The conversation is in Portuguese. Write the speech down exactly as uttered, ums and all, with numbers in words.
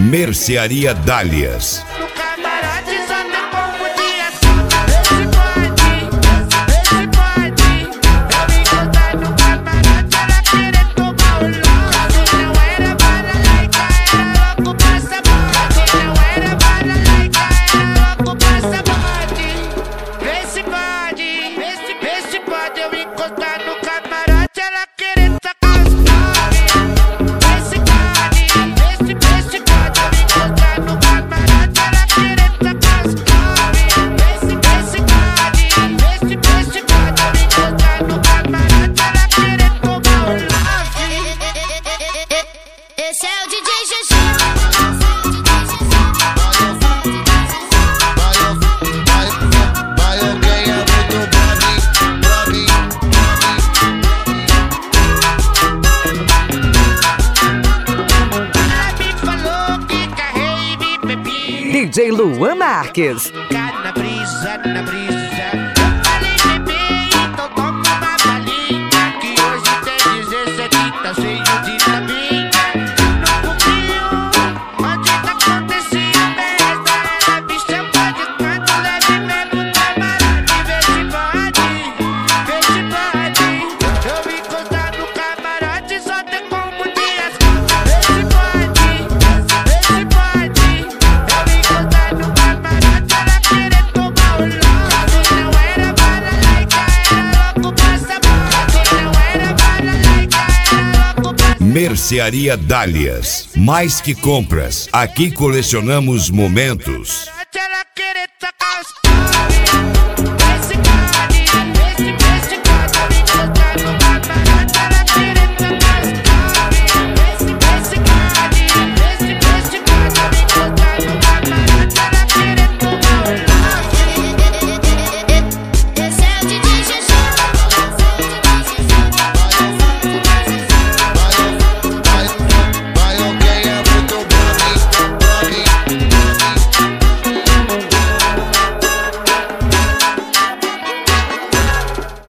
Mercearia Dálias. Esse é o D J G G. Vai alguém é muito brave, brave. Ela me falou que carrei e me bebi. D J Luan Marques. Na brisa, na brisa. Eu falei bebê, então toma uma balinha, que hoje tem dezessete, tá cheio de labinha. Mercearia Dálias. Mais que compras, aqui colecionamos momentos.